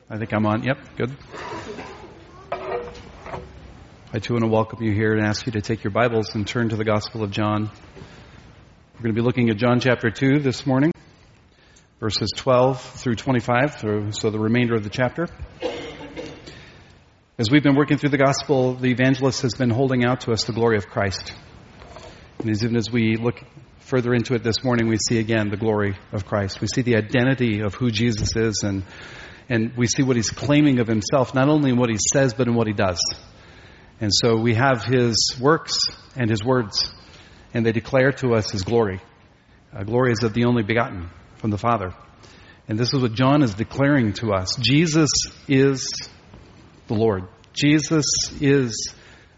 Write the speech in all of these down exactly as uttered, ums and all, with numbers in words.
I think I'm on. Yep, good. I too want to welcome you here and ask you to take your Bibles and turn to the Gospel of John. We're going to be looking at John chapter two this morning, verses twelve through twenty-five, through, so the remainder of the chapter. As we've been working through the Gospel, the evangelist has been holding out to us the glory of Christ. And even as we look further into it this morning, we see again the glory of Christ. We see the identity of who Jesus is, and and we see what he's claiming of himself, not only in what he says, but in what he does. And so we have his works and his words, and they declare to us his glory. Uh, glory is of the only begotten from the Father. And this is what John is declaring to us. Jesus is the Lord. Jesus is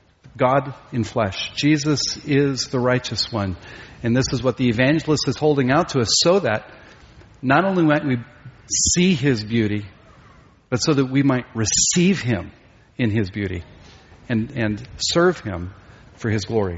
God in flesh. Jesus is the righteous one. And this is what the evangelist is holding out to us, so that not only might we see his beauty, but so that we might receive him in his beauty and, and serve him for his glory.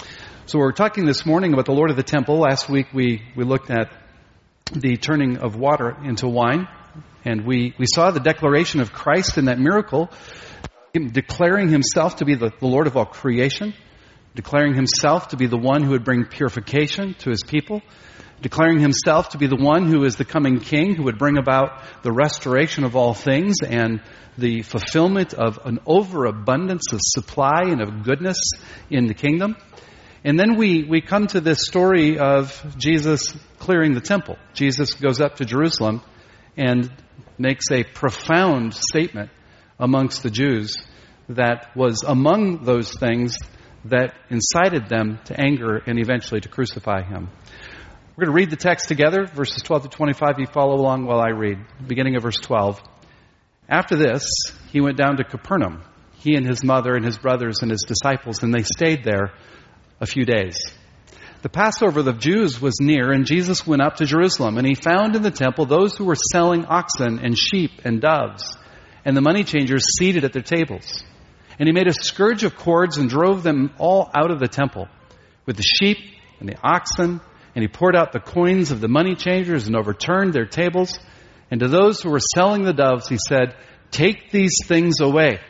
So we're talking this morning about the Lord of the Temple. Last week we, we looked at the turning of water into wine, and we, we saw the declaration of Christ in that miracle, him declaring himself to be the, the Lord of all creation, declaring himself to be the one who would bring purification to his people, declaring himself to be the one who is the coming king, who would bring about the restoration of all things and the fulfillment of an overabundance of supply and of goodness in the kingdom. And then we, we come to this story of Jesus clearing the temple. Jesus goes up to Jerusalem and makes a profound statement amongst the Jews that was among those things that incited them to anger and eventually to crucify him. We're going to read the text together, verses twelve to twenty-five. You follow along while I read. Beginning of verse twelve. After this, he went down to Capernaum, he and his mother and his brothers and his disciples, and they stayed there a few days. The Passover of the Jews was near, and Jesus went up to Jerusalem, and he found in the temple those who were selling oxen and sheep and doves, and the money changers seated at their tables. And he made a scourge of cords and drove them all out of the temple with the sheep and the oxen. And he poured out the coins of the money changers and overturned their tables. And to those who were selling the doves, he said, "Take these things away.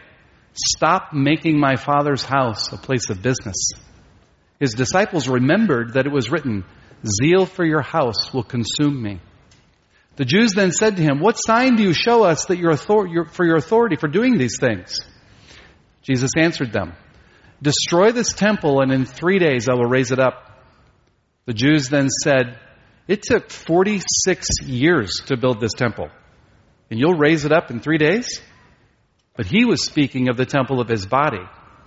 Stop making my Father's house a place of business." His disciples remembered that it was written, "Zeal for your house will consume me." The Jews then said to him, "What sign do you show us that your author- your, for your authority for doing these things?" Jesus answered them, "Destroy this temple, and in three days I will raise it up." The Jews then said, "It took forty-six years to build this temple, and you'll raise it up in three days?" But he was speaking of the temple of his body.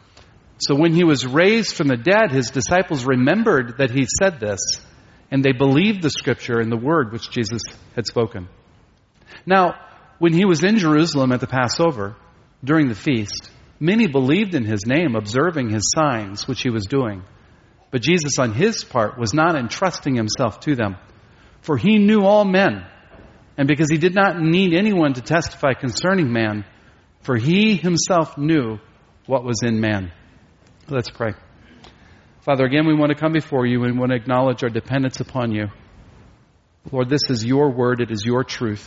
So when he was raised from the dead, his disciples remembered that he said this, and they believed the scripture and the word which Jesus had spoken. Now, when he was in Jerusalem at the Passover, during the feast, many believed in his name, observing his signs which he was doing. But Jesus, on his part, was not entrusting himself to them, for he knew all men, and because he did not need anyone to testify concerning man, for he himself knew what was in man. Let's pray. Father, again, we want to come before you and want to acknowledge our dependence upon you. Lord, this is your word. It is your truth.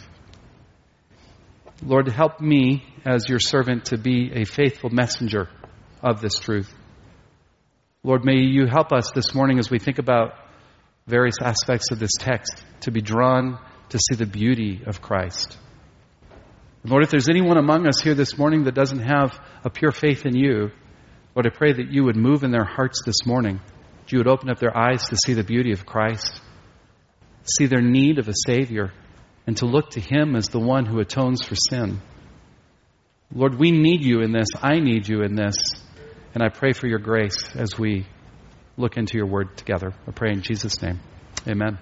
Lord, help me as your servant to be a faithful messenger of this truth. Lord, may you help us this morning as we think about various aspects of this text to be drawn to see the beauty of Christ. Lord, if there's anyone among us here this morning that doesn't have a pure faith in you, Lord, I pray that you would move in their hearts this morning. That you would open up their eyes to see the beauty of Christ, see their need of a Savior, and to look to him as the one who atones for sin. Lord, we need you in this. I need you in this. And I pray for your grace as we look into your word together. I pray in Jesus' name. Amen.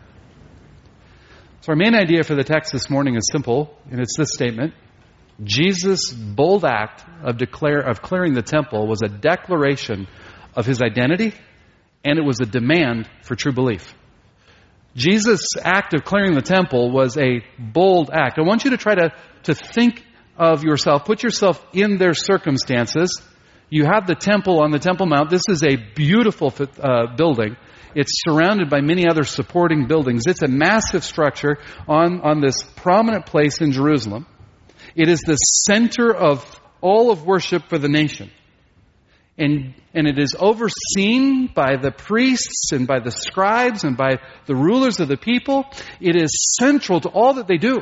So our main idea for the text this morning is simple, and it's this statement. Jesus' bold act of declare of clearing the temple was a declaration of his identity, and it was a demand for true belief. Jesus' act of clearing the temple was a bold act. I want you to try to, to think of yourself, put yourself in their circumstances. You have the temple on the Temple Mount. This is a beautiful uh, building. It's surrounded by many other supporting buildings. It's a massive structure on, on this prominent place in Jerusalem. It is the center of all of worship for the nation. And, and it is overseen by the priests and by the scribes and by the rulers of the people. It is central to all that they do.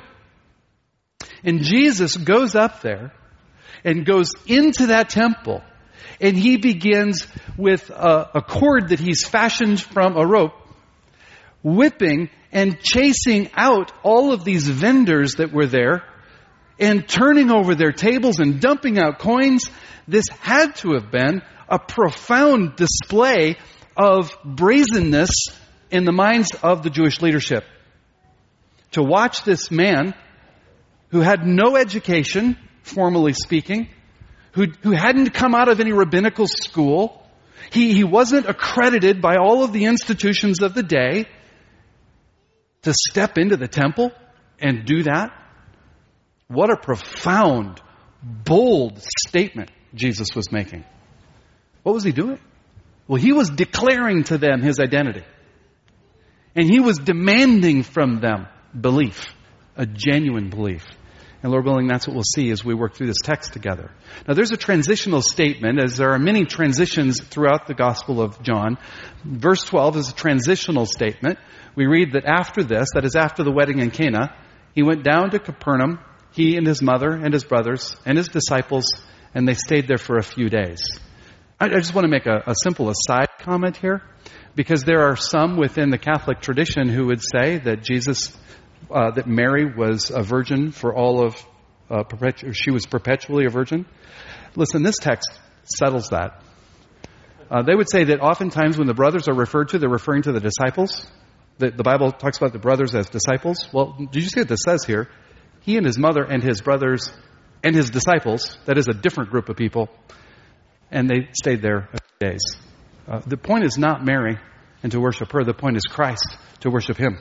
And Jesus goes up there and goes into that temple, and he begins with a, a cord that he's fashioned from a rope, whipping and chasing out all of these vendors that were there and turning over their tables and dumping out coins. This had to have been a profound display of brazenness in the minds of the Jewish leadership. To watch this man who had no education, formally speaking, who, who hadn't come out of any rabbinical school, he, he wasn't accredited by all of the institutions of the day, to step into the temple and do that. What a profound, bold statement Jesus was making. What was he doing? Well, he was declaring to them his identity. And he was demanding from them belief, a genuine belief. And Lord willing, that's what we'll see as we work through this text together. Now, there's a transitional statement, as there are many transitions throughout the Gospel of John. Verse twelve is a transitional statement. We read that after this, that is after the wedding in Cana, he went down to Capernaum, he and his mother and his brothers and his disciples, and they stayed there for a few days. I, I just want to make a, a simple aside comment here, because there are some within the Catholic tradition who would say that Jesus, uh, that Mary was a virgin for all of, uh, perpetu- she was perpetually a virgin. Listen, this text settles that. Uh, they would say that oftentimes when the brothers are referred to, they're referring to the disciples. The, the Bible talks about the brothers as disciples. Well, did you see what this says here? He and his mother and his brothers and his disciples, that is a different group of people, and they stayed there a few days. Uh, the point is not Mary and to worship her. The point is Christ, to worship him.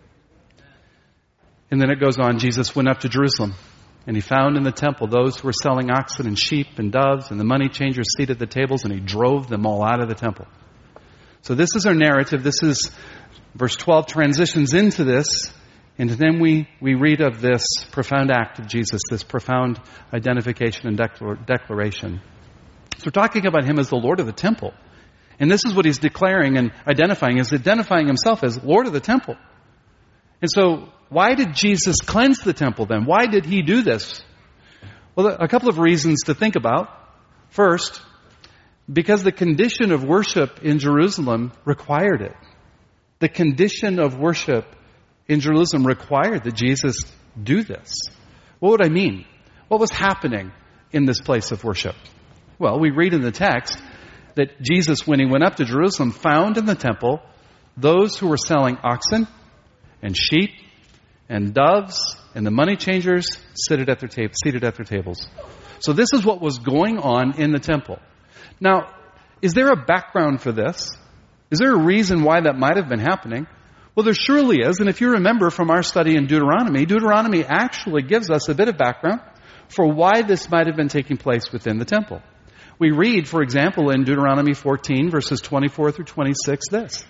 And then it goes on, Jesus went up to Jerusalem, and he found in the temple those who were selling oxen and sheep and doves and the money changers seated at the tables, and he drove them all out of the temple. So this is our narrative. This is verse twelve transitions into this, and then we, we read of this profound act of Jesus, this profound identification and declar- declaration. So we're talking about him as the Lord of the temple. And this is what he's declaring and identifying. He's identifying himself as Lord of the temple. And so why did Jesus cleanse the temple then? Why did he do this? Well, a couple of reasons to think about. First, because the condition of worship in Jerusalem required it. The condition of worship in Jerusalem required that Jesus do this. What would I mean? What was happening in this place of worship? Well, we read in the text that Jesus, when he went up to Jerusalem, found in the temple those who were selling oxen and sheep and doves and the money changers seated at their, ta- seated at their tables. So this is what was going on in the temple. Now, is there a background for this? Is there a reason why that might have been happening? Well, there surely is. And if you remember from our study in Deuteronomy, Deuteronomy actually gives us a bit of background for why this might have been taking place within the temple. We read, for example, in Deuteronomy fourteen, verses twenty-four through twenty-six, this.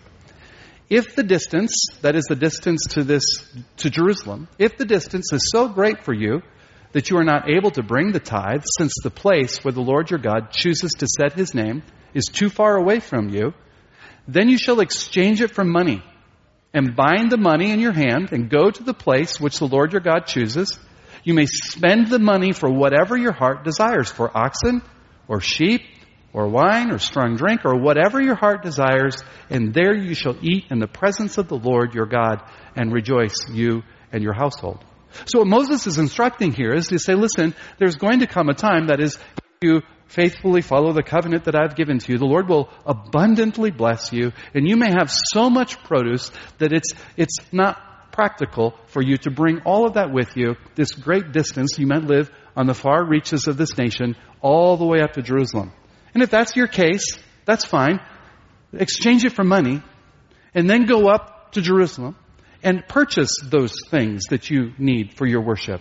If the distance, that is the distance to this, to Jerusalem, if the distance is so great for you that you are not able to bring the tithe, since the place where the Lord your God chooses to set his name is too far away from you, then you shall exchange it for money, and bind the money in your hand, and go to the place which the Lord your God chooses. You may spend the money for whatever your heart desires, for oxen, or sheep, or wine, or strong drink, or whatever your heart desires, and there you shall eat in the presence of the Lord your God, and rejoice, you and your household. So what Moses is instructing here is to say, listen, there's going to come a time that is, you faithfully follow the covenant that I've given to you, the Lord will abundantly bless you, and you may have so much produce that it's it's not practical for you to bring all of that with you, this great distance. You might live on the far reaches of this nation, all the way up to Jerusalem. And if that's your case, that's fine. Exchange it for money, and then go up to Jerusalem and purchase those things that you need for your worship.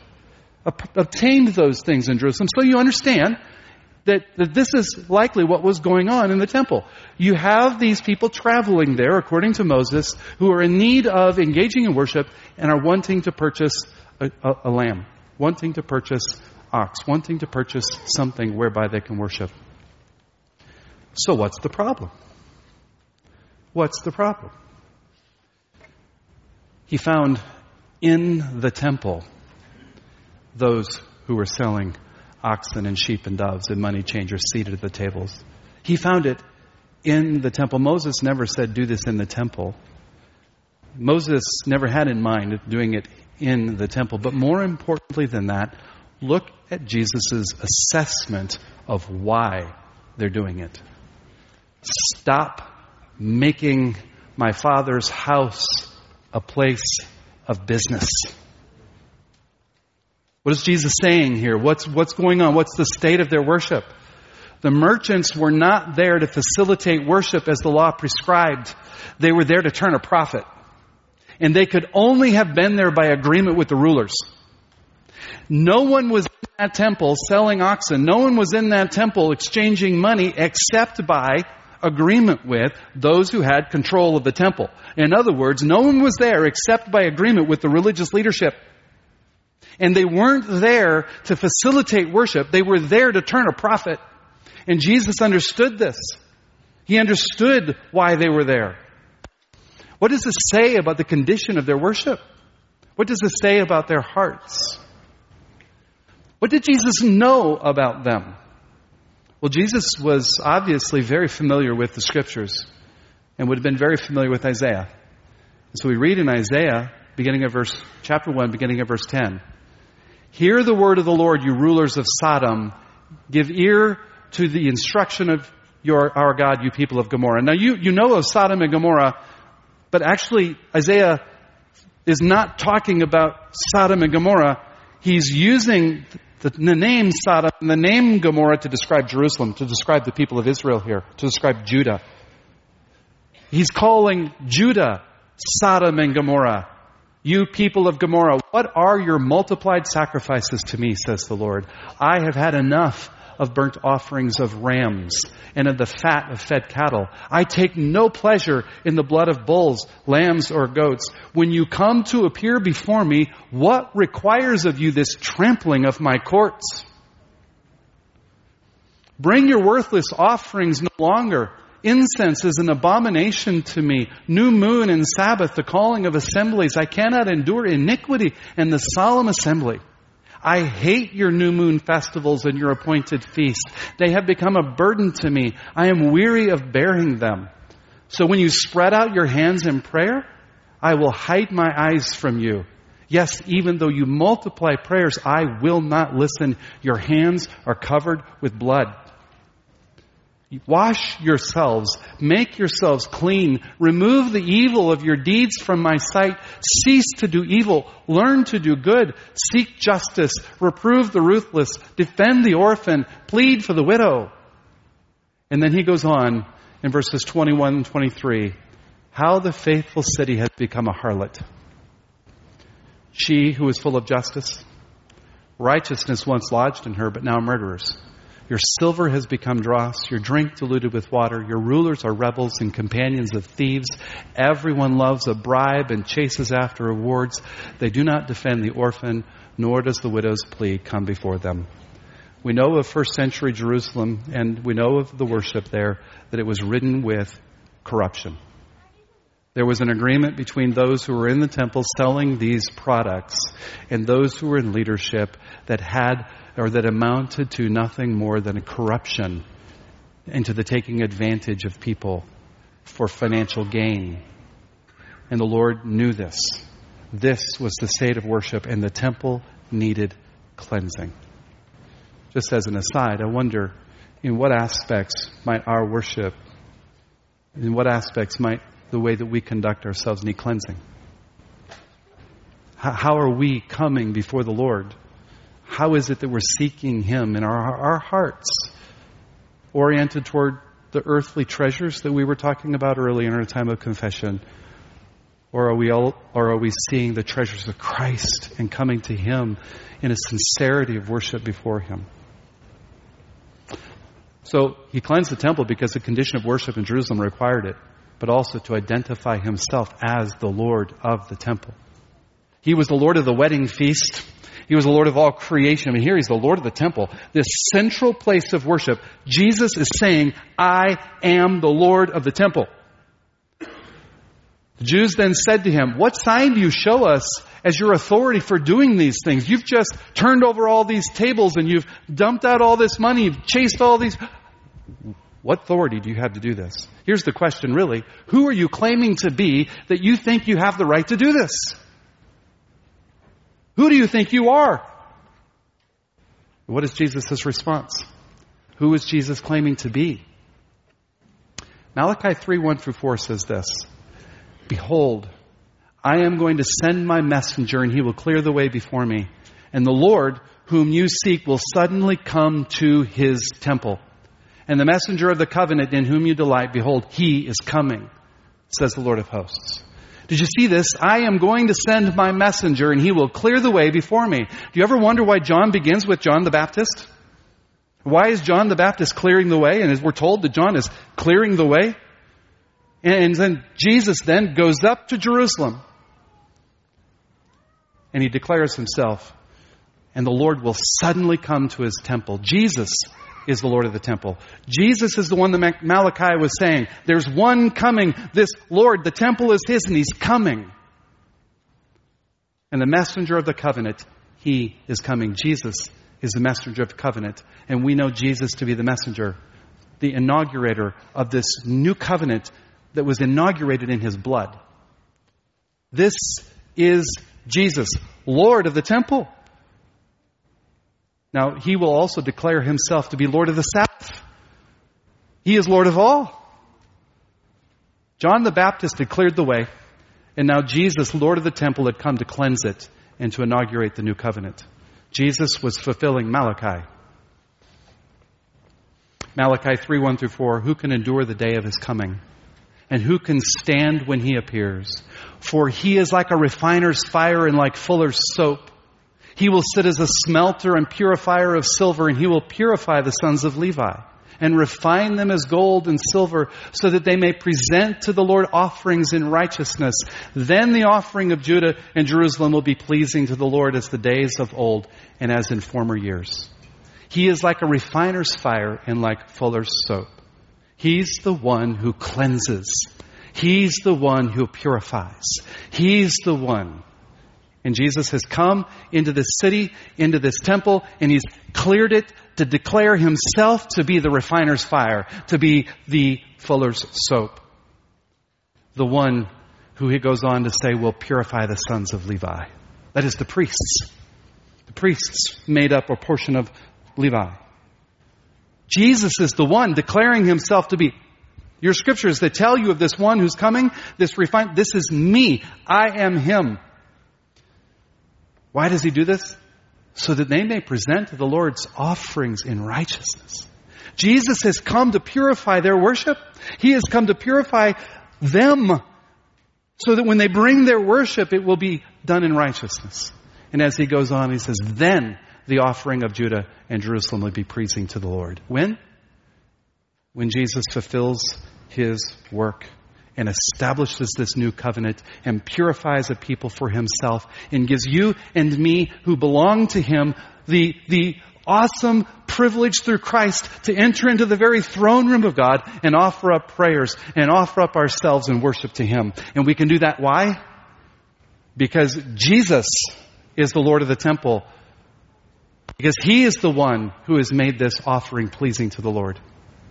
Obtain those things in Jerusalem, so you understand That, that this is likely what was going on in the temple. You have these people traveling there, according to Moses, who are in need of engaging in worship and are wanting to purchase a, a, a lamb, wanting to purchase ox, wanting to purchase something whereby they can worship. So what's the problem? What's the problem? He found in the temple those who were selling oxen and sheep and doves and money changers seated at the tables. He found it in the temple. Moses never said, do this in the temple. Moses never had in mind doing it in the temple. But more importantly than that, look at Jesus' assessment of why they're doing it. Stop making my Father's house a place of business. What is Jesus saying here? What's, what's going on? What's the state of their worship? The merchants were not there to facilitate worship as the law prescribed. They were there to turn a profit. And they could only have been there by agreement with the rulers. No one was in that temple selling oxen. No one was in that temple exchanging money except by agreement with those who had control of the temple. In other words, no one was there except by agreement with the religious leadership. And they weren't there to facilitate worship. They were there to turn a profit. And Jesus understood this. He understood why they were there. What does this say about the condition of their worship? What does this say about their hearts? What did Jesus know about them? Well, Jesus was obviously very familiar with the Scriptures and would have been very familiar with Isaiah. And so we read in Isaiah, beginning of verse, chapter one, beginning of verse ten. Hear the word of the Lord, you rulers of Sodom. Give ear to the instruction of your our God, you people of Gomorrah. Now you, you know of Sodom and Gomorrah, but actually Isaiah is not talking about Sodom and Gomorrah. He's using the, the name Sodom and the name Gomorrah to describe Jerusalem, to describe the people of Israel here, to describe Judah. He's calling Judah Sodom and Gomorrah. You people of Gomorrah, what are your multiplied sacrifices to me, says the Lord? I have had enough of burnt offerings of rams and of the fat of fed cattle. I take no pleasure in the blood of bulls, lambs, or goats. When you come to appear before me, what requires of you this trampling of my courts? Bring your worthless offerings no longer. Incense is an abomination to me. New moon and Sabbath, the calling of assemblies. I cannot endure iniquity and the solemn assembly. I hate your new moon festivals and your appointed feasts. They have become a burden to me. I am weary of bearing them. So when you spread out your hands in prayer, I will hide my eyes from you. Yes, even though you multiply prayers, I will not listen. Your hands are covered with blood. Wash yourselves, make yourselves clean, remove the evil of your deeds from my sight, cease to do evil, learn to do good, seek justice, reprove the ruthless, defend the orphan, plead for the widow. And then he goes on in verses twenty-one and twenty-three, how the faithful city has become a harlot. She who is full of justice, righteousness once lodged in her, but now murderers. Your silver has become dross, your drink diluted with water. Your rulers are rebels and companions of thieves. Everyone loves a bribe and chases after rewards. They do not defend the orphan, nor does the widow's plea come before them. We know of first century Jerusalem, and we know of the worship there, that it was ridden with corruption. There was an agreement between those who were in the temple selling these products and those who were in leadership that had or that amounted to nothing more than a corruption and to the taking advantage of people for financial gain. And the Lord knew this. This was the state of worship, and the temple needed cleansing. Just as an aside, I wonder in what aspects might our worship, in what aspects might the way that we conduct ourselves need cleansing? How are we coming before the Lord? How is it that we're seeking Him in our, our hearts, oriented toward the earthly treasures that we were talking about earlier in our time of confession? Or are we all, or are we seeing the treasures of Christ and coming to Him in a sincerity of worship before Him? So He cleansed the temple because the condition of worship in Jerusalem required it, but also to identify Himself as the Lord of the temple. He was the Lord of the wedding feast. He was the Lord of all creation. I mean, here he's the Lord of the temple. This central place of worship. Jesus is saying, I am the Lord of the temple. The Jews then said to him, what sign do you show us as your authority for doing these things? You've just turned over all these tables and you've dumped out all this money. You've chased all these... What authority do you have to do this? Here's the question really. Who are you claiming to be that you think you have the right to do this? Who do you think you are? What is Jesus' response? Who is Jesus claiming to be? Malachi three, one through four says this. Behold, I am going to send my messenger and he will clear the way before me. And the Lord whom you seek will suddenly come to his temple. And the messenger of the covenant in whom you delight, behold, he is coming, says the Lord of hosts. Did you see this? I am going to send my messenger and he will clear the way before me. Do you ever wonder why John begins with John the Baptist? Why is John the Baptist clearing the way? And as we're told that John is clearing the way. And then Jesus then goes up to Jerusalem. And he declares himself. And the Lord will suddenly come to his temple. Jesus is the Lord of the temple. Jesus is the one that Malachi was saying. There's one coming. This Lord, the temple is his and he's coming. And the messenger of the covenant, he is coming. Jesus is the messenger of the covenant. And we know Jesus to be the messenger, the inaugurator of this new covenant that was inaugurated in his blood. This is Jesus, Lord of the temple. Now, he will also declare himself to be Lord of the Sabbath. He is Lord of all. John the Baptist had cleared the way, and now Jesus, Lord of the temple, had come to cleanse it and to inaugurate the new covenant. Jesus was fulfilling Malachi. Malachi three, one through four, who can endure the day of his coming? And who can stand when he appears? For he is like a refiner's fire and like fuller's soap. He will sit as a smelter and purifier of silver, and he will purify the sons of Levi and refine them as gold and silver so that they may present to the Lord offerings in righteousness. Then the offering of Judah and Jerusalem will be pleasing to the Lord as the days of old and as in former years. He is like a refiner's fire and like fuller's soap. He's the one who cleanses. He's the one who purifies. He's the one. And Jesus has come into this city, into this temple, and he's cleared it to declare himself to be the refiner's fire, to be the fuller's soap. The one who he goes on to say will purify the sons of Levi. That is the priests. The priests made up a portion of Levi. Jesus is the one declaring himself to be. Your scriptures that tell you of this one who's coming, this refined, this is me. I am him. Why does he do this? So that they may present to the Lord's offerings in righteousness. Jesus has come to purify their worship. He has come to purify them so that when they bring their worship, it will be done in righteousness. And as he goes on, he says, then the offering of Judah and Jerusalem will be pleasing to the Lord. When? When Jesus fulfills his work and establishes this new covenant and purifies a people for himself and gives you and me who belong to him the, the awesome privilege through Christ to enter into the very throne room of God and offer up prayers and offer up ourselves in worship to him. And we can do that. Why? Because Jesus is the Lord of the temple. Because he is the one who has made this offering pleasing to the Lord.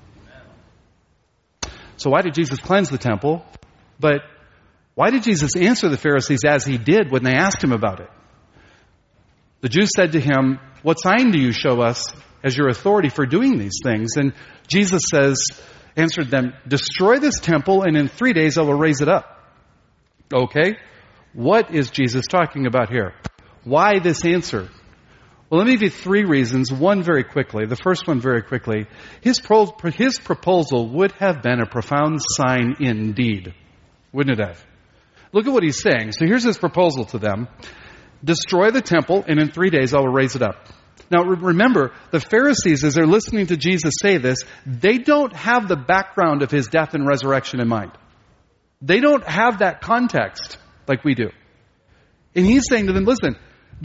So why did Jesus cleanse the temple? But why did Jesus answer the Pharisees as he did when they asked him about it? The Jews said to him, what sign do you show us as your authority for doing these things? And Jesus says, answered them, destroy this temple and in three days I will raise it up. Okay, what is Jesus talking about here? Why this answer? Well, let me give you three reasons. One very quickly. The first one very quickly. His, pro- his proposal would have been a profound sign indeed. Wouldn't it have? Look at what he's saying. So here's his proposal to them. Destroy the temple, and in three days I will raise it up. Now remember, the Pharisees, as they're listening to Jesus say this, they don't have the background of his death and resurrection in mind. They don't have that context like we do. And he's saying to them, listen, destroy the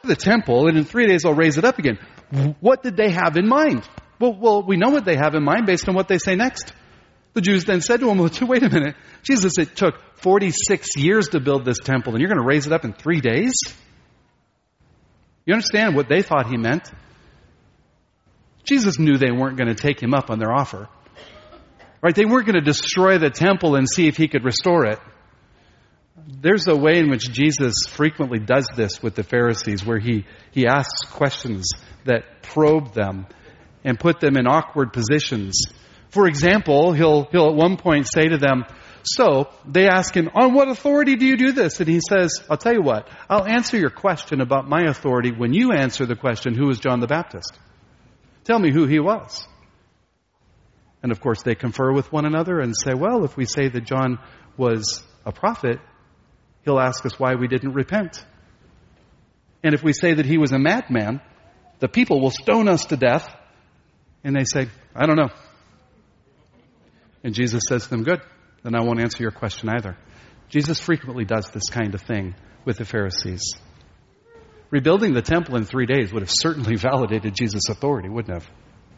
the temple, and in three days I'll raise it up again. What did they have in mind? Well, well, we know what they have in mind based on what they say next. The Jews then said to him, well, wait a minute. Jesus, it took forty-six years to build this temple, and you're going to raise it up in three days? You understand what they thought he meant? Jesus knew they weren't going to take him up on their offer. Right? They weren't going to destroy the temple and see if he could restore it. There's a way in which Jesus frequently does this with the Pharisees, where he, he asks questions that probe them and put them in awkward positions. For example, he'll, he'll at one point say to them, so they ask him, on what authority do you do this? And he says, I'll tell you what, I'll answer your question about my authority when you answer the question, who is John the Baptist? Tell me who he was. And of course they confer with one another and say, well, if we say that John was a prophet, he'll ask us why we didn't repent. And if we say that he was a madman, the people will stone us to death. And they say, I don't know. And Jesus says to them, good, then I won't answer your question either. Jesus frequently does this kind of thing with the Pharisees. Rebuilding the temple in three days would have certainly validated Jesus' authority, wouldn't have?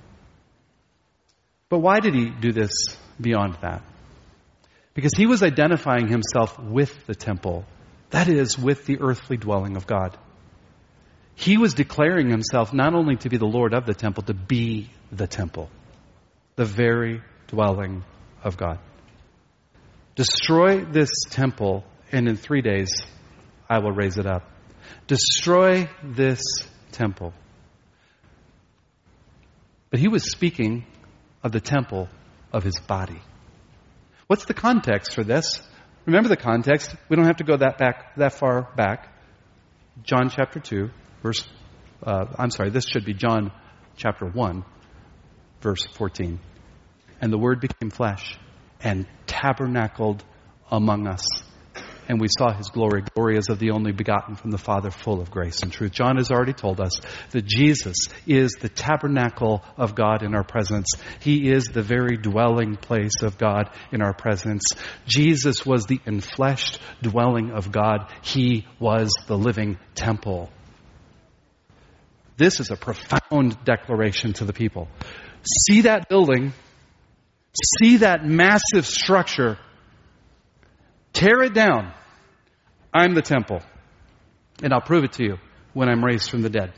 But why did he do this beyond that? Because he was identifying himself with the temple. That is, with the earthly dwelling of God. He was declaring himself not only to be the Lord of the temple, to be the temple. The very dwelling of God. Destroy this temple, and in three days I will raise it up. Destroy this temple. But he was speaking of the temple of his body. What's the context for this? Remember the context. We don't have to go that back, that far back. John chapter two, verse, uh, I'm sorry, this should be John chapter one, verse fourteen. And the Word became flesh and tabernacled among us. And we saw His glory. Glory as of the only begotten from the Father, full of grace and truth. John has already told us that Jesus is the tabernacle of God in our presence. He is the very dwelling place of God in our presence. Jesus was the enfleshed dwelling of God. He was the living temple. This is a profound declaration to the people. See that building. See that massive structure. Tear it down. I'm the temple. And I'll prove it to you when I'm raised from the dead.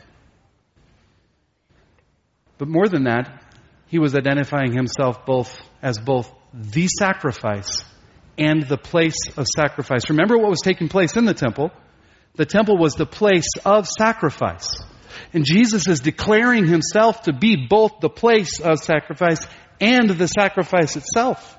But more than that, he was identifying himself both as both the sacrifice and the place of sacrifice. Remember what was taking place in the temple? The temple was the place of sacrifice. And Jesus is declaring himself to be both the place of sacrifice and the sacrifice itself.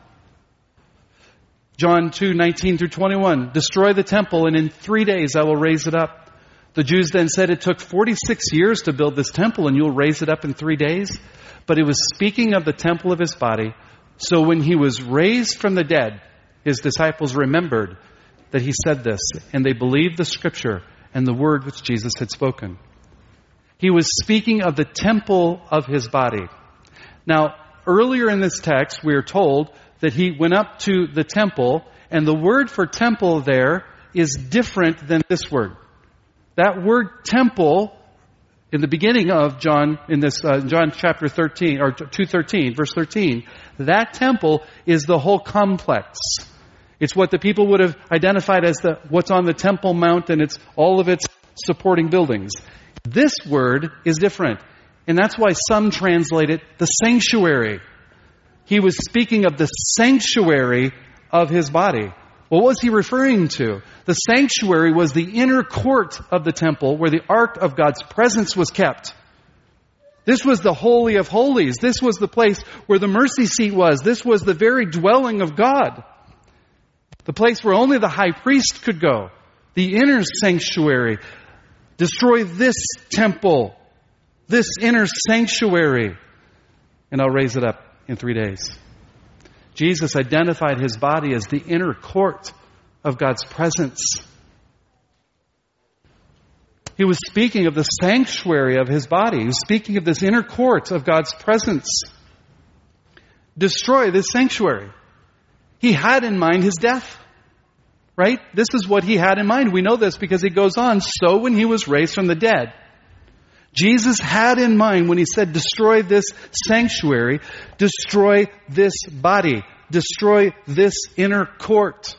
John two, nineteen through twenty-one. Destroy the temple, and in three days I will raise it up. The Jews then said, it took forty-six years to build this temple, and you'll raise it up in three days? But it was speaking of the temple of his body. So when he was raised from the dead, his disciples remembered that he said this, and they believed the scripture and the word which Jesus had spoken. He was speaking of the temple of his body. Now, earlier in this text, we are told that he went up to the temple, and the word for temple there is different than this word. That word temple, in the beginning of John, in this uh, John chapter thirteen, or two thirteen, verse thirteen, that temple is the whole complex. It's what the people would have identified as the what's on the Temple Mount, and it's all of its supporting buildings. This word is different, and that's why some translate it the sanctuary. He was speaking of the sanctuary of his body. What was he referring to? The sanctuary was the inner court of the temple where the ark of God's presence was kept. This was the Holy of Holies. This was the place where the mercy seat was. This was the very dwelling of God. The place where only the high priest could go. The inner sanctuary. Destroy this temple, this inner sanctuary, and I'll raise it up in three days. Jesus identified his body as the inner court of God's presence. He was speaking of the sanctuary of his body. He was speaking of this inner court of God's presence. Destroy this sanctuary. He had in mind his death. Right? This is what he had in mind. We know this because he goes on, so when he was raised from the dead. Jesus had in mind when he said, destroy this sanctuary, destroy this body, destroy this inner court.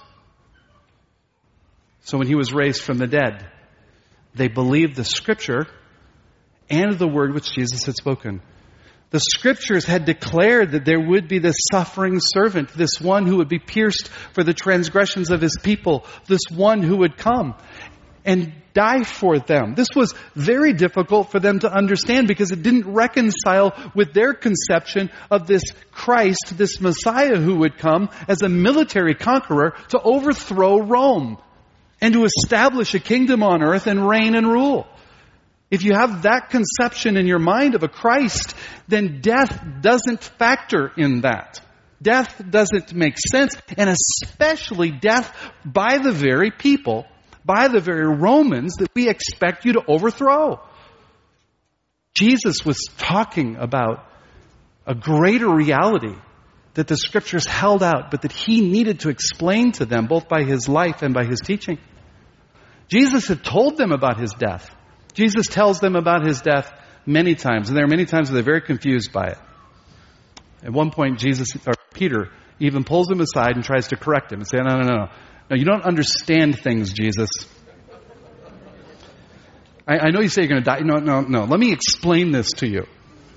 So when he was raised from the dead, they believed the Scripture and the word which Jesus had spoken. The Scriptures had declared that there would be this suffering servant, this one who would be pierced for the transgressions of his people, this one who would come and die for them. This was very difficult for them to understand because it didn't reconcile with their conception of this Christ, this Messiah who would come as a military conqueror to overthrow Rome and to establish a kingdom on earth and reign and rule. If you have that conception in your mind of a Christ, then death doesn't factor in that. Death doesn't make sense, and especially death by the very people, by the very Romans that we expect you to overthrow. Jesus was talking about a greater reality that the Scriptures held out, but that he needed to explain to them both by his life and by his teaching. Jesus had told them about his death. Jesus tells them about his death many times, and there are many times where they're very confused by it. At one point, Jesus or Peter even pulls him aside and tries to correct him and say, no, no, no, no. No, you don't understand things, Jesus. I, I know you say you're going to die. No, no, no. Let me explain this to you.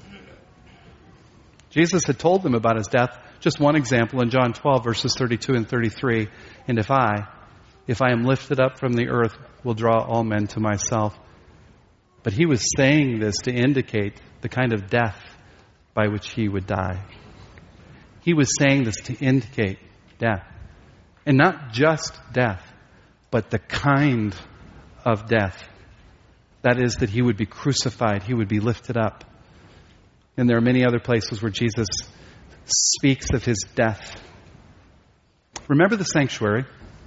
Jesus had told them about his death. Just one example in John twelve, verses thirty-two and thirty-three. And if I, if I am lifted up from the earth, will draw all men to myself. But he was saying this to indicate the kind of death by which he would die. He was saying this to indicate death. And not just death, but the kind of death. That is, that he would be crucified, he would be lifted up. And there are many other places where Jesus speaks of his death. Remember the sanctuary.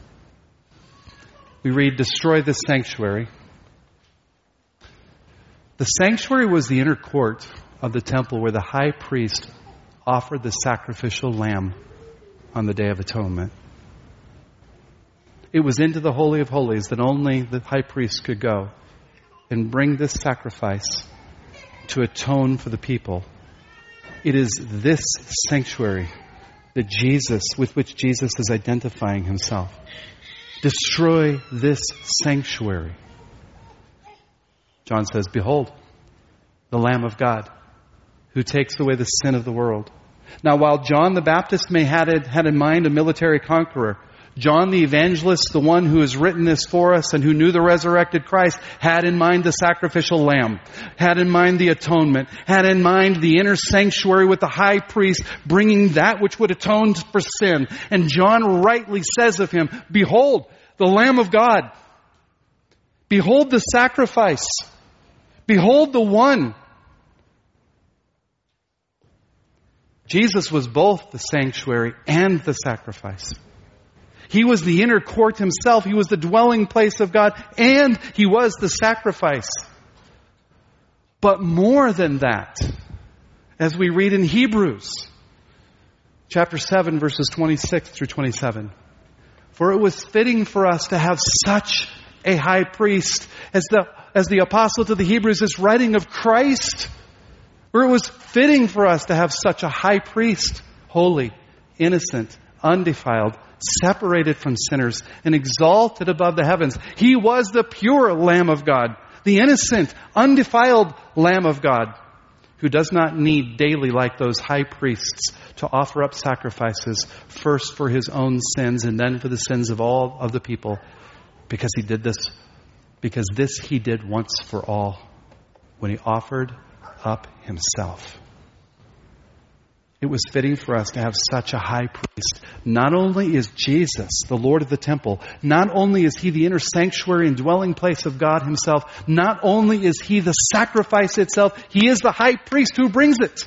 We read, destroy this sanctuary. The sanctuary was the inner court of the temple where the high priest offered the sacrificial lamb on the Day of Atonement. It was into the Holy of Holies that only the high priest could go and bring this sacrifice to atone for the people. It is this sanctuary that Jesus, with which Jesus is identifying himself. Destroy this sanctuary. John says, behold, the Lamb of God who takes away the sin of the world. Now, while John the Baptist may have had, had in mind a military conqueror, John the evangelist, the one who has written this for us and who knew the resurrected Christ, had in mind the sacrificial lamb, had in mind the atonement, had in mind the inner sanctuary with the high priest bringing that which would atone for sin. And John rightly says of him, behold, the Lamb of God. Behold the sacrifice. Behold the one. Jesus was both the sanctuary and the sacrifice. He was the inner court himself. He was the dwelling place of God, and he was the sacrifice. But more than that, as we read in Hebrews, chapter seven, verses twenty-six through twenty-seven, for it was fitting for us to have such a high priest, as the, as the apostle to the Hebrews is writing of Christ, where it was fitting for us to have such a high priest, holy, innocent, undefiled, separated from sinners, and exalted above the heavens. He was the pure Lamb of God, the innocent, undefiled Lamb of God, who does not need daily, like those high priests, to offer up sacrifices, first for his own sins and then for the sins of all of the people, because he did this, because this he did once for all, when he offered up himself. It was fitting for us to have such a high priest. Not only is Jesus the Lord of the temple, not only is he the inner sanctuary and dwelling place of God himself, not only is he the sacrifice itself, he is the high priest who brings it.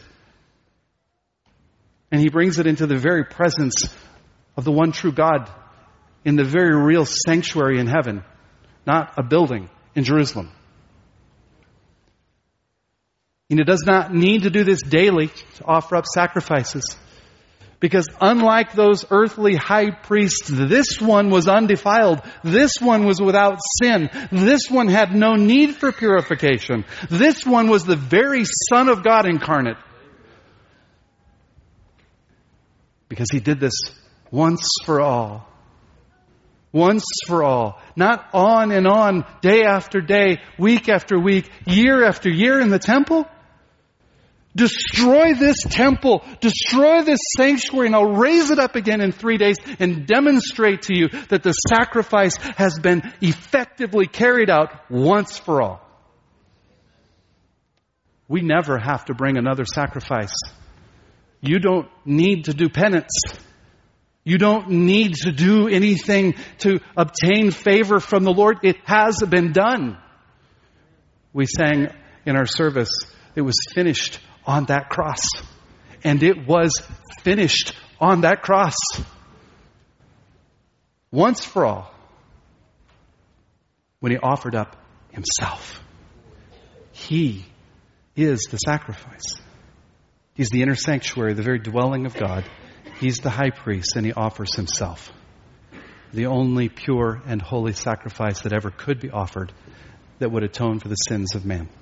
And he brings it into the very presence of the one true God in the very real sanctuary in heaven, not a building in Jerusalem. And it does not need to do this daily to offer up sacrifices, Because unlike those earthly high priests, this one was undefiled. This one was without sin. This one had no need for purification. This one was the very Son of God incarnate. Because he did this once for all. Once for all. Not on and on, day after day, week after week, year after year in the temple. Destroy this temple. Destroy this sanctuary, and I'll raise it up again in three days and demonstrate to you that the sacrifice has been effectively carried out once for all. We never have to bring another sacrifice. You don't need to do penance. You don't need to do anything to obtain favor from the Lord. It has been done. We sang in our service, it was finished on that cross. And it was finished on that cross. Once for all. When he offered up himself. He is the sacrifice. He's the inner sanctuary, the very dwelling of God. He's the high priest, and he offers himself. The only pure and holy sacrifice that ever could be offered that would atone for the sins of man.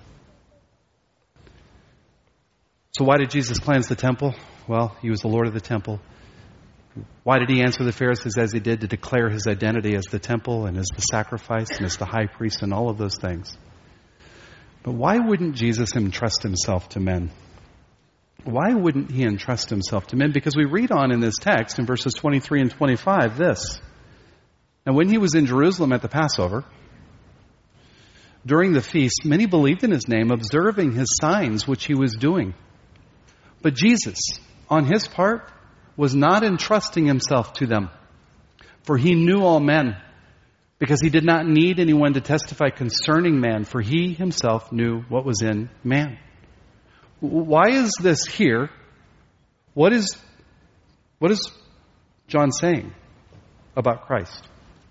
So why did Jesus cleanse the temple? Well, he was the Lord of the temple. Why did he answer the Pharisees as he did? To declare his identity as the temple and as the sacrifice and as the high priest and all of those things. But why wouldn't Jesus entrust himself to men? Why wouldn't he entrust himself to men? Because we read on in this text in verses twenty-three and twenty-five this. Now when he was in Jerusalem at the Passover, during the feast, many believed in his name, observing his signs which he was doing. But Jesus, on his part, was not entrusting himself to them. For he knew all men, because he did not need anyone to testify concerning man, for he himself knew what was in man. Why is this here? What is, what is John saying about Christ?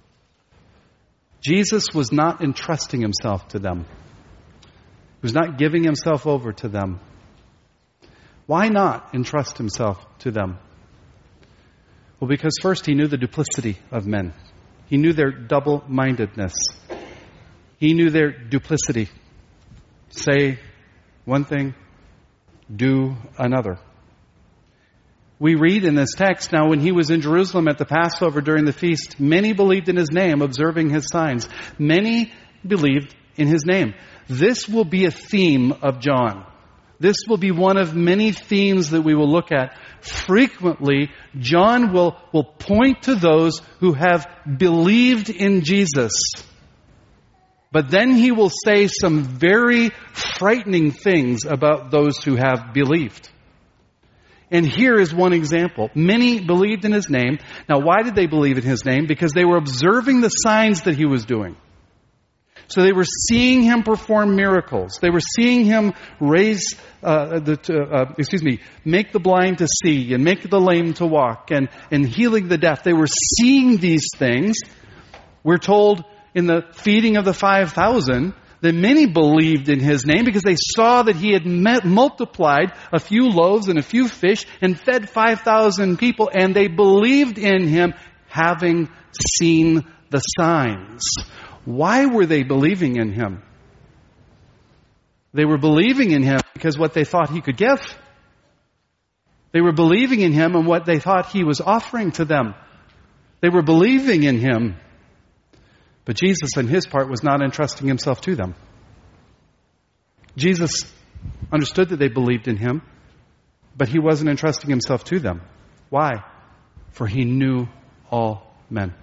Jesus was not entrusting himself to them. He was not giving himself over to them. Why not entrust himself to them? Well, because first he knew the duplicity of men. He knew their double-mindedness. He knew their duplicity. Say one thing, do another. We read in this text, now when he was in Jerusalem at the Passover during the feast, many believed in his name, observing his signs. Many believed in his name. This will be a theme of John. This will be one of many themes that we will look at. Frequently, John will, will point to those who have believed in Jesus. But then he will say some very frightening things about those who have believed. And here is one example. Many believed in his name. Now, why did they believe in his name? Because they were observing the signs that he was doing. So they were seeing him perform miracles. They were seeing him raise, uh, the, uh, excuse me, make the blind to see and make the lame to walk and, and healing the deaf. They were seeing these things. We're told in the feeding of the five thousand that many believed in his name because they saw that he had met, multiplied a few loaves and a few fish and fed five thousand people, and they believed in him having seen the signs. Why were they believing in him? They were believing in him because what they thought he could give. They were believing in him and what they thought he was offering to them. They were believing in him. But Jesus, on his part, was not entrusting himself to them. Jesus understood that they believed in him, but he wasn't entrusting himself to them. Why? For he knew all men.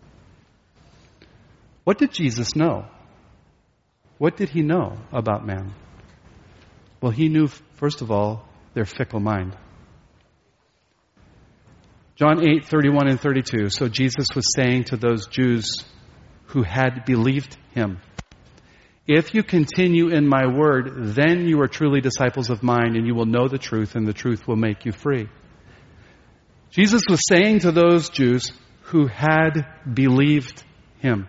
What did Jesus know? What did he know about man? Well, he knew, first of all, their fickle mind. John eight, thirty-one and thirty-two. So Jesus was saying to those Jews who had believed him, if you continue in my word, then you are truly disciples of mine, and you will know the truth, and the truth will make you free. Jesus was saying to those Jews who had believed him,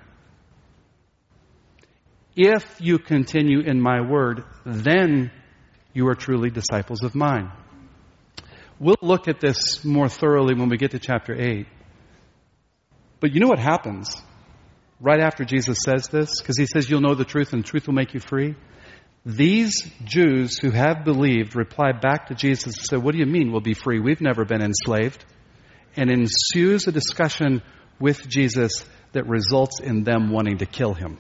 if you continue in my word, then you are truly disciples of mine. We'll look at this more thoroughly when we get to chapter eight. But you know what happens right after Jesus says this? Because he says, you'll know the truth and the truth will make you free. These Jews who have believed reply back to Jesus and say, what do you mean we'll be free? We've never been enslaved. And ensues a discussion with Jesus that results in them wanting to kill him.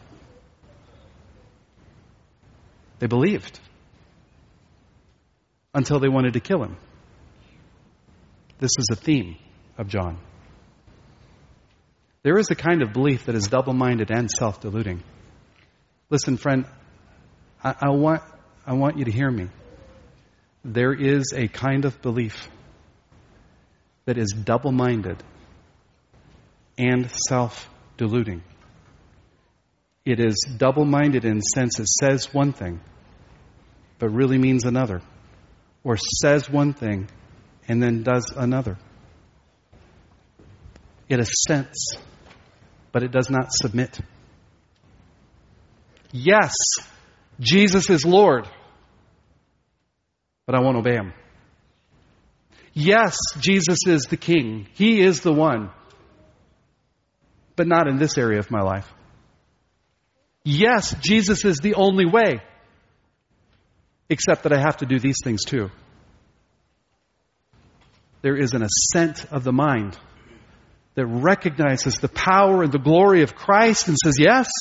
They believed until they wanted to kill him. This is a theme of John. There is a kind of belief that is double-minded and self-deluding. Listen, friend, I, I want I want you to hear me. There is a kind of belief that is double-minded and self-deluding. It is double-minded in the sense it says one thing, but really means another. Or says one thing and then does another. It assents, but it does not submit. Yes, Jesus is Lord, but I won't obey him. Yes, Jesus is the King. He is the one, but not in this area of my life. Yes, Jesus is the only way, except that I have to do these things too. There is an assent of the mind that recognizes the power and the glory of Christ and says yes,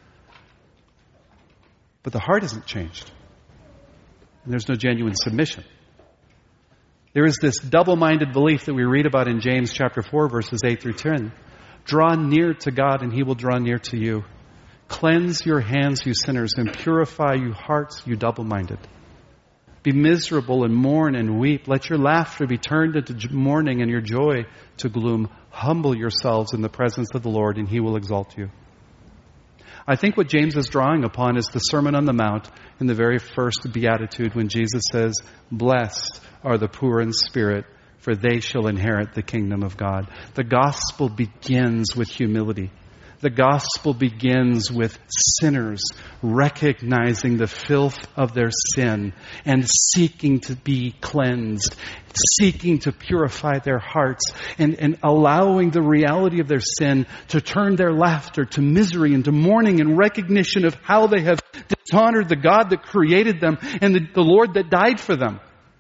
but the heart isn't changed. And there's no genuine submission. There is this double-minded belief that we read about in James chapter four, verses eight through ten. Draw near to God and he will draw near to you. Cleanse your hands, you sinners, and purify you hearts, you double-minded. Be miserable and mourn and weep. Let your laughter be turned into mourning and your joy to gloom. Humble yourselves in the presence of the Lord and he will exalt you. I think what James is drawing upon is the Sermon on the Mount in the very first beatitude when Jesus says, blessed are the poor in spirit, for they shall inherit the kingdom of God. The gospel begins with humility. The gospel begins with sinners recognizing the filth of their sin and seeking to be cleansed, seeking to purify their hearts, and, and allowing the reality of their sin to turn their laughter to misery and to mourning and recognition of how they have dishonored the God that created them and the, the Lord that died for them.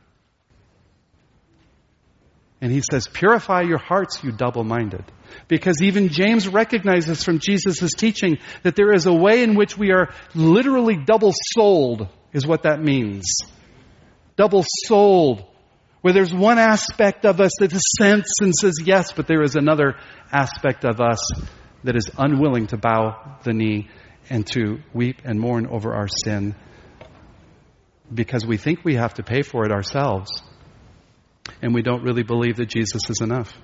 And he says, purify your hearts, you double-minded. Because even James recognizes from Jesus' teaching that there is a way in which we are literally double-souled, is what that means. Double-souled. Where there's one aspect of us that assents and says yes, but there is another aspect of us that is unwilling to bow the knee and to weep and mourn over our sin. Because we think we have to pay for it ourselves. And we don't really believe that Jesus is enough.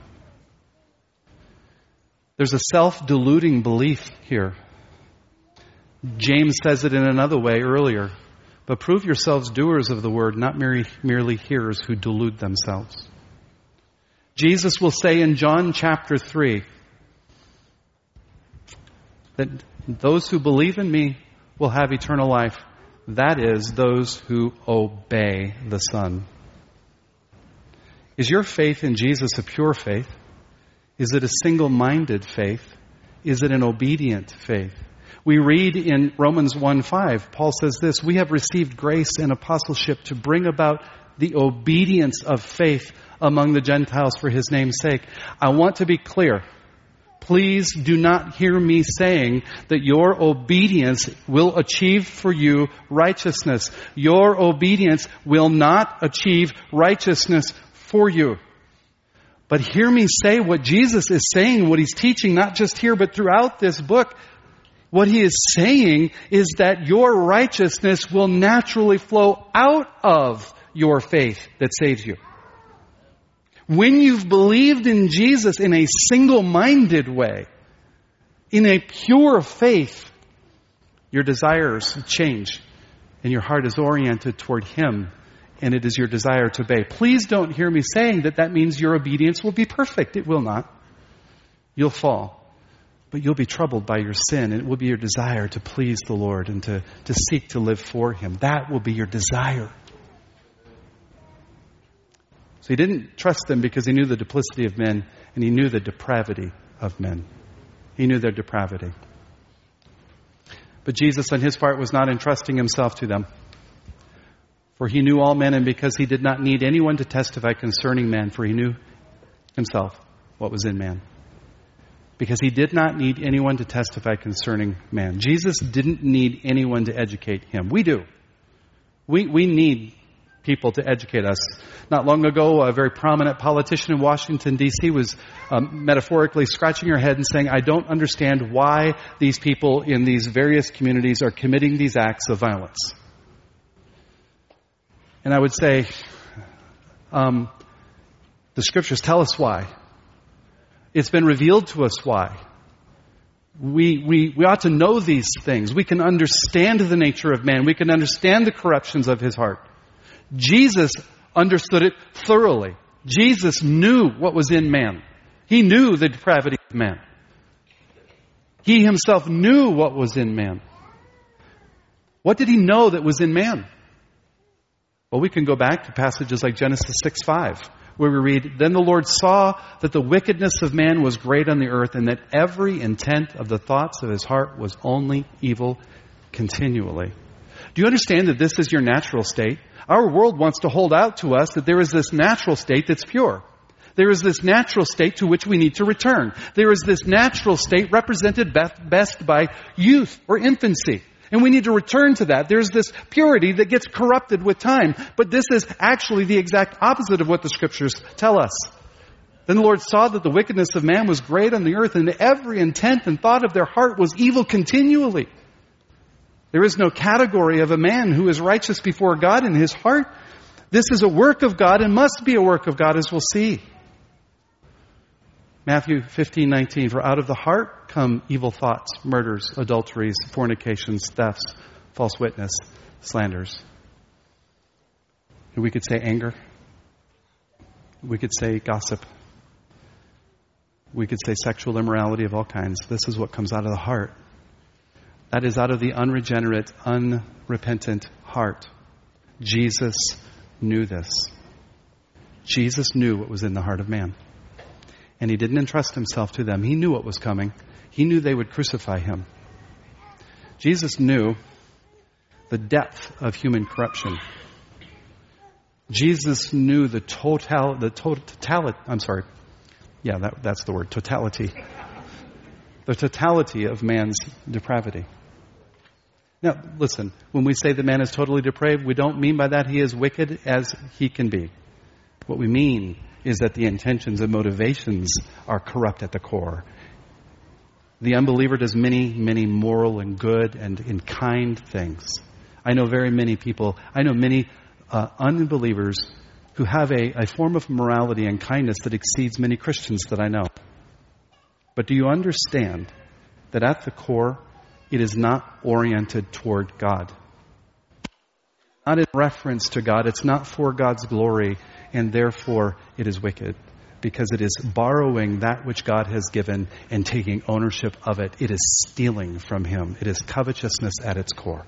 There's a self-deluding belief here. James says it in another way earlier. But prove yourselves doers of the word, not merely, merely hearers who delude themselves. Jesus will say in John chapter three that those who believe in me will have eternal life. That is, those who obey the Son. Is your faith in Jesus a pure faith? Is it a single-minded faith? Is it an obedient faith? We read in Romans one five, Paul says this, we have received grace and apostleship to bring about the obedience of faith among the Gentiles for his name's sake. I want to be clear. Please do not hear me saying that your obedience will achieve for you righteousness. Your obedience will not achieve righteousness for you. But hear me say what Jesus is saying, what he's teaching, not just here, but throughout this book. What he is saying is that your righteousness will naturally flow out of your faith that saves you. When you've believed in Jesus in a single-minded way, in a pure faith, your desires change and your heart is oriented toward him. And it is your desire to obey. Please don't hear me saying that that means your obedience will be perfect. It will not. You'll fall. But you'll be troubled by your sin. And it will be your desire to please the Lord and to, to seek to live for him. That will be your desire. So he didn't trust them because he knew the duplicity of men, and he knew the depravity of men. He knew their depravity. But Jesus, on his part, was not entrusting himself to them. For he knew all men, and because he did not need anyone to testify concerning man, for he knew himself what was in man. Because he did not need anyone to testify concerning man. Jesus didn't need anyone to educate him. We do. We, we need people to educate us. Not long ago, a very prominent politician in Washington, D C was um, metaphorically scratching her head and saying, I don't understand why these people in these various communities are committing these acts of violence. And I would say, um, the scriptures tell us why. It's been revealed to us why. We, we, we ought to know these things. We can understand the nature of man. We can understand the corruptions of his heart. Jesus understood it thoroughly. Jesus knew what was in man. He knew the depravity of man. He himself knew what was in man. What did he know that was in man? Well, we can go back to passages like Genesis six five, where we read, Then the Lord saw that the wickedness of man was great on the earth, and that every intent of the thoughts of his heart was only evil continually. Do you understand that this is your natural state? Our world wants to hold out to us that there is this natural state that's pure. There is this natural state to which we need to return. There is this natural state represented best by youth or infancy. And we need to return to that. There's this purity that gets corrupted with time. But this is actually the exact opposite of what the scriptures tell us. Then the Lord saw that the wickedness of man was great on the earth, and every intent and thought of their heart was evil continually. There is no category of a man who is righteous before God in his heart. This is a work of God and must be a work of God, as we'll see. Matthew fifteen nineteen, for out of the heart come evil thoughts, murders, adulteries, fornications, thefts, false witness, slanders. And we could say anger. We could say gossip. We could say sexual immorality of all kinds. This is what comes out of the heart. That is out of the unregenerate, unrepentant heart. Jesus knew this. Jesus knew what was in the heart of man. And he didn't entrust himself to them. He knew what was coming. He knew they would crucify him. Jesus knew the depth of human corruption. Jesus knew the total, the totality, I'm sorry. Yeah, that, that's the word, totality. The totality of man's depravity. Now, listen, when we say the man is totally depraved, we don't mean by that he is wicked as he can be. What we mean is that the intentions and motivations are corrupt at the core. The unbeliever does many, many moral and good and, and kind things. I know very many people, I know many uh, unbelievers who have a, a form of morality and kindness that exceeds many Christians that I know. But do you understand that at the core, it is not oriented toward God? Not in reference to God. It's not for God's glory, and therefore it is wicked. Because it is borrowing that which God has given and taking ownership of it. It is stealing from Him. It is covetousness at its core.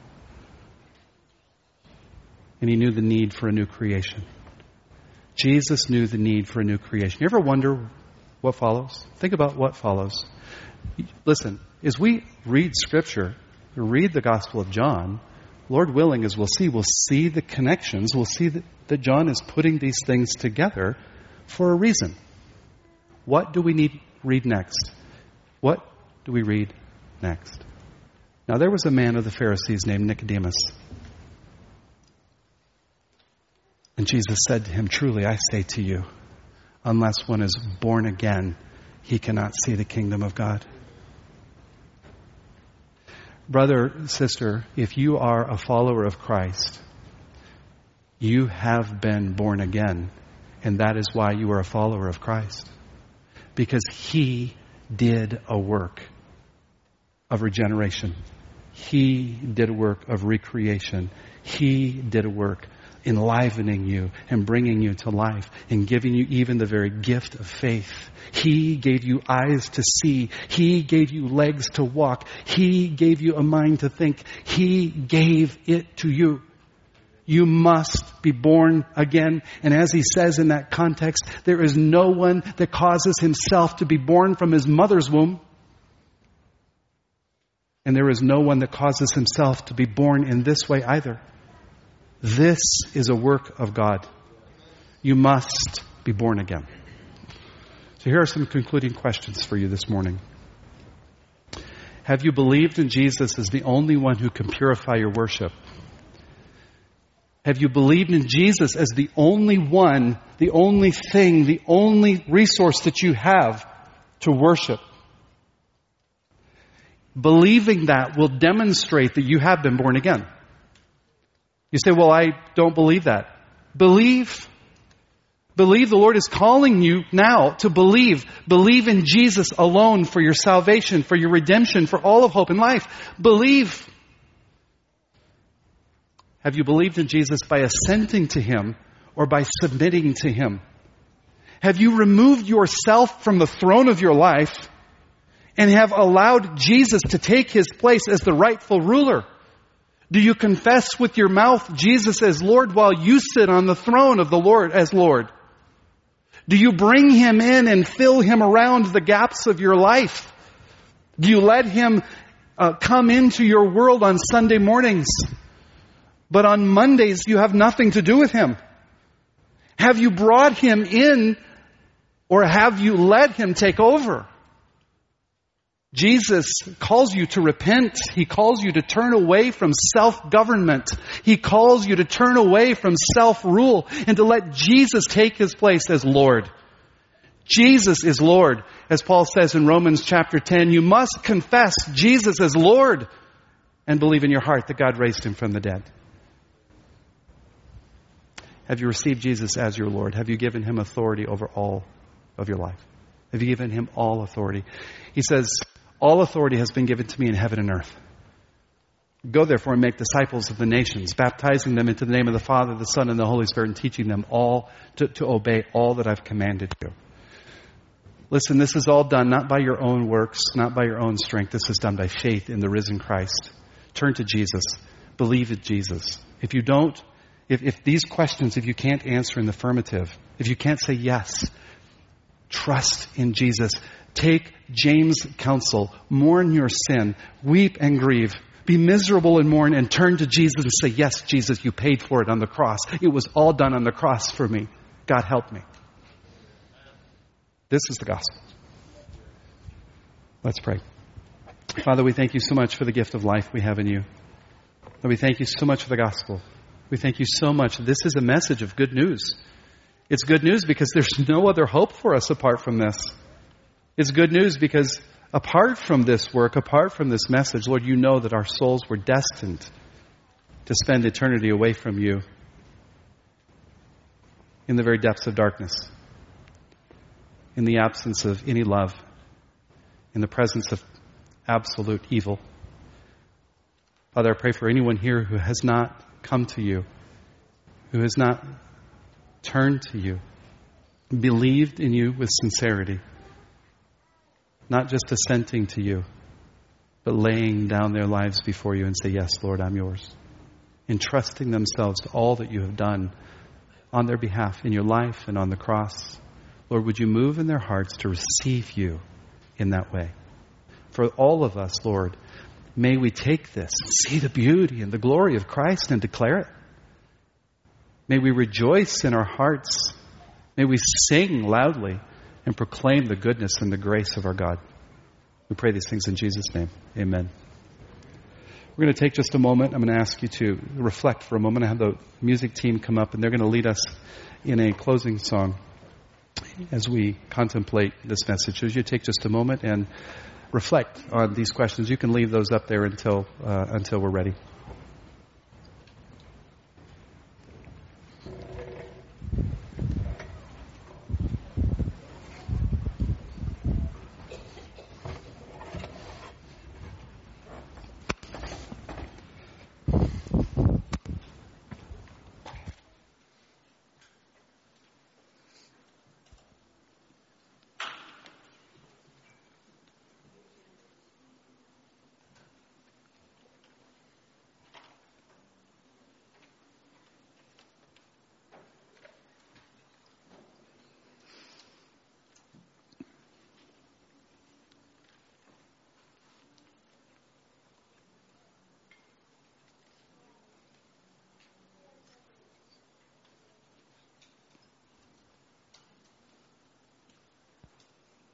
And He knew the need for a new creation. Jesus knew the need for a new creation. You ever wonder what follows? Think about what follows. Listen, as we read Scripture, read the Gospel of John, Lord willing, as we'll see, we'll see the connections. We'll see that, that John is putting these things together for a reason. What do we need read next? What do we read next? Now there was a man of the Pharisees named Nicodemus. And Jesus said to him, truly I say to you, unless one is born again, he cannot see the kingdom of God. Brother, sister, if you are a follower of Christ, you have been born again. And that is why you are a follower of Christ. Because He did a work of regeneration. He did a work of recreation. He did a work enlivening you and bringing you to life and giving you even the very gift of faith. He gave you eyes to see. He gave you legs to walk. He gave you a mind to think. He gave it to you. You must be born again. And as he says in that context, there is no one that causes himself to be born from his mother's womb. And there is no one that causes himself to be born in this way either. This is a work of God. You must be born again. So here are some concluding questions for you this morning. Have you believed in Jesus as the only one who can purify your worship? Have you believed in Jesus as the only one, the only thing, the only resource that you have to worship? Believing that will demonstrate that you have been born again. You say, well, I don't believe that. Believe. Believe the Lord is calling you now to believe. Believe in Jesus alone for your salvation, for your redemption, for all of hope in life. Believe. Have you believed in Jesus by assenting to Him or by submitting to Him? Have you removed yourself from the throne of your life and have allowed Jesus to take His place as the rightful ruler? Do you confess with your mouth Jesus as Lord while you sit on the throne of the Lord as Lord? Do you bring Him in and fill Him around the gaps of your life? Do you let Him uh, come into your world on Sunday mornings, but on Mondays you have nothing to do with Him? Have you brought Him in, or have you let Him take over? Jesus calls you to repent. He calls you to turn away from self-government. He calls you to turn away from self-rule and to let Jesus take His place as Lord. Jesus is Lord. As Paul says in Romans chapter ten, you must confess Jesus as Lord and believe in your heart that God raised Him from the dead. Have you received Jesus as your Lord? Have you given Him authority over all of your life? Have you given Him all authority? He says, all authority has been given to me in heaven and earth. Go therefore and make disciples of the nations, baptizing them into the name of the Father, the Son, and the Holy Spirit, and teaching them all to, to obey all that I've commanded you. Listen, this is all done not by your own works, not by your own strength. This is done by faith in the risen Christ. Turn to Jesus. Believe in Jesus. If you don't, if, if these questions, if you can't answer in the affirmative, if you can't say yes, trust in Jesus. Take James' counsel. Mourn your sin. Weep and grieve. Be miserable and mourn, and turn to Jesus and say, yes, Jesus, you paid for it on the cross. It was all done on the cross for me. God help me. This is the gospel. Let's pray. Father, we thank you so much for the gift of life we have in you. Lord, we thank you so much for the gospel. We thank you so much. This is a message of good news. It's good news because there's no other hope for us apart from this. It's good news because apart from this work, apart from this message, Lord, you know that our souls were destined to spend eternity away from you in the very depths of darkness, in the absence of any love, in the presence of absolute evil. Father, I pray for anyone here who has not come to you, who has not turned to you, believed in you with sincerity, not just assenting to you, but laying down their lives before you and say, yes, Lord, I'm yours. Entrusting themselves to all that you have done on their behalf in your life and on the cross. Lord, would you move in their hearts to receive you in that way? For all of us, Lord, may we take this, see the beauty and the glory of Christ and declare it. May we rejoice in our hearts. May we sing loudly and proclaim the goodness and the grace of our God. We pray these things in Jesus' name. Amen. We're going to take just a moment. I'm going to ask you to reflect for a moment. I have the music team come up, and they're going to lead us in a closing song as we contemplate this message. As you take just a moment and reflect on these questions, you can leave those up there until uh, until we're ready.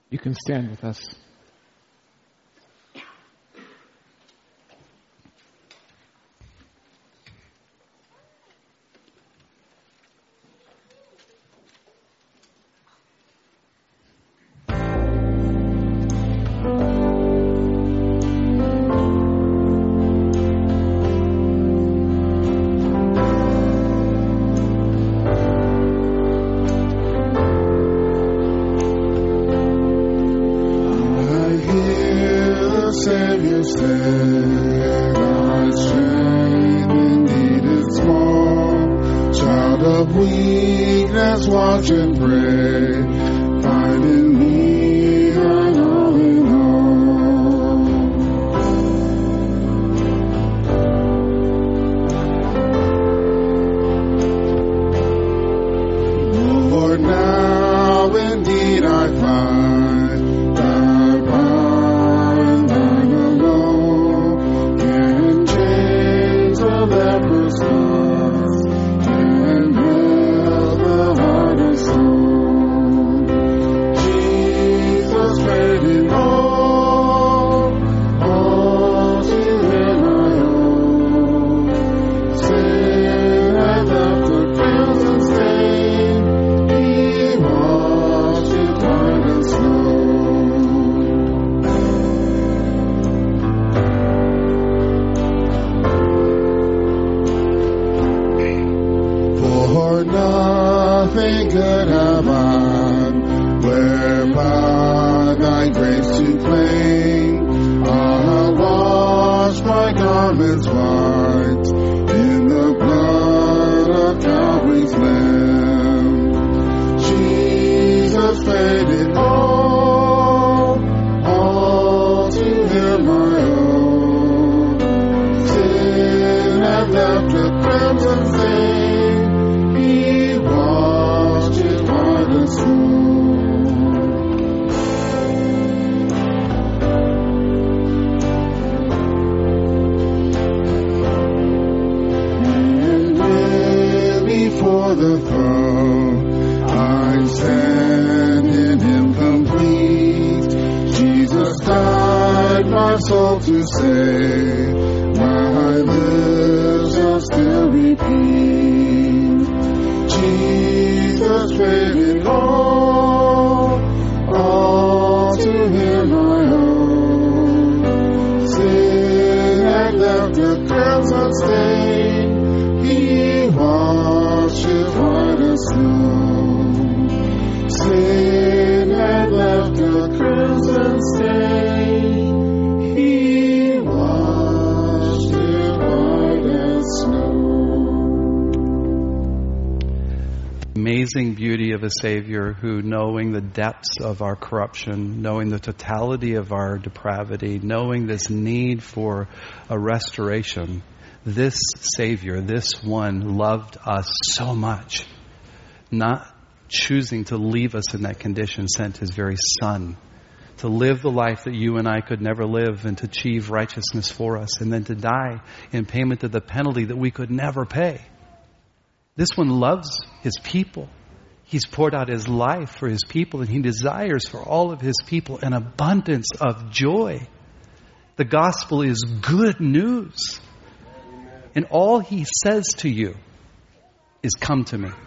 You can stand with us. Amazing beauty of a Savior who, knowing the depths of our corruption, knowing the totality of our depravity, knowing this need for a restoration, this Savior, this one, loved us so much, not choosing to leave us in that condition, sent His very Son to live the life that you and I could never live and to achieve righteousness for us, and then to die in payment of the penalty that we could never pay. This one loves His people. He's poured out His life for His people, and He desires for all of His people an abundance of joy. The gospel is good news. And all He says to you is, come to me.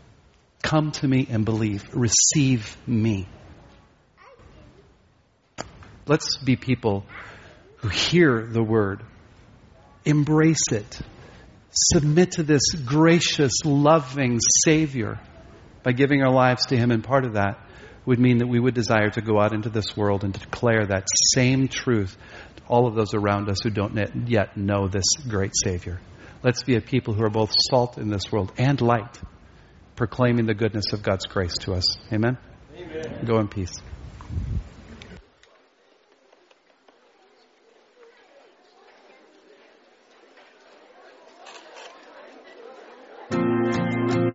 Come to me and believe. Receive me. Let's be people who hear the word, embrace it, submit to this gracious, loving Savior by giving our lives to Him. And part of that would mean that we would desire to go out into this world and to declare that same truth to all of those around us who don't yet know this great Savior. Let's be a people who are both salt in this world and light, proclaiming the goodness of God's grace to us. Amen? Amen. Go in peace.